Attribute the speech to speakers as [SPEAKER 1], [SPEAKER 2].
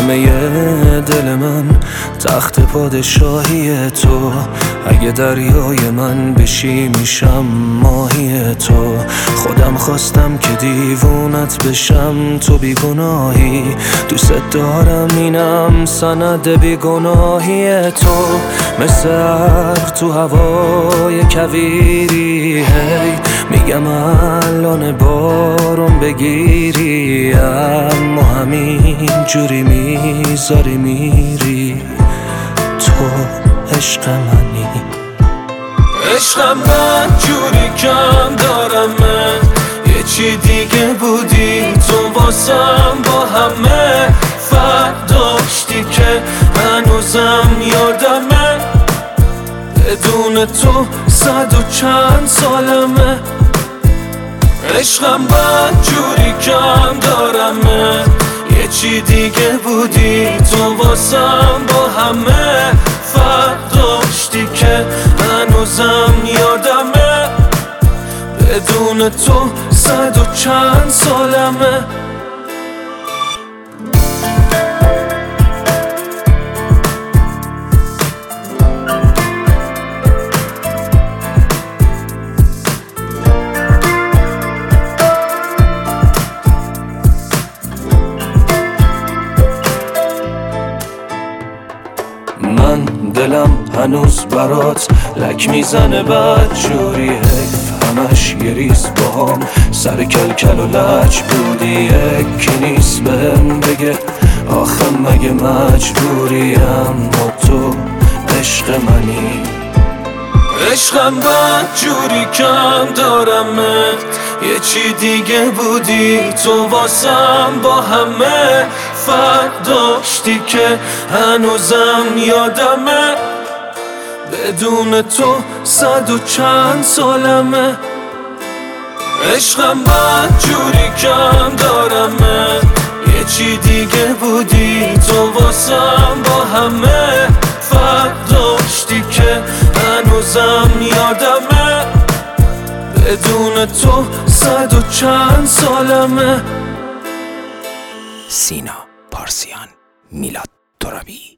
[SPEAKER 1] همه دل من تخت پادشاهی تو. اگه دریای من بشی میشم ماهی تو. خودم خواستم که دیوونت بشم، تو بیگناهی. دوست دارم اینم سند بیگناهی تو. مثل ابر تو هوای کویری، هی میگم الان بارون بگیری، اما همین جوری میذاری میری. تو عشق منی.
[SPEAKER 2] عشقم من جوری کم دارمه، یه چی دیگه بودی تو واسم. با همه فرق داشتی که هنوزم یادمه. بدون تو 100 و چند سالمه. عشقم من جوری کم دارمه، یه چی دیگه بودی تو واسم. با همه فرق داشتی که هنوزم یادمه. بدون تو 100 و چند سالمه.
[SPEAKER 1] من دلم هنوز برات لک میزنه بدجوری، حیف همش یه ریز باهام سر کلکل و لج بودی. یکی نیست بهم بگه آخه مگه مجبوری، اما تو عشق منی.
[SPEAKER 2] عشقم بدجوری کم دارمت، یه چی دیگه بودی تو واسم. با همه فرق داشتی که هنوزم یادمه. بدون تو 100 و چند سالمه. عشقم بدجوری کم دارمت، یه چی دیگه بودی تو واسم. با همه فرق داشتی که هنوزم یادمه. بدون تو 100 و چند سالمه.
[SPEAKER 3] سینا پارسیان، میلاد ترابی.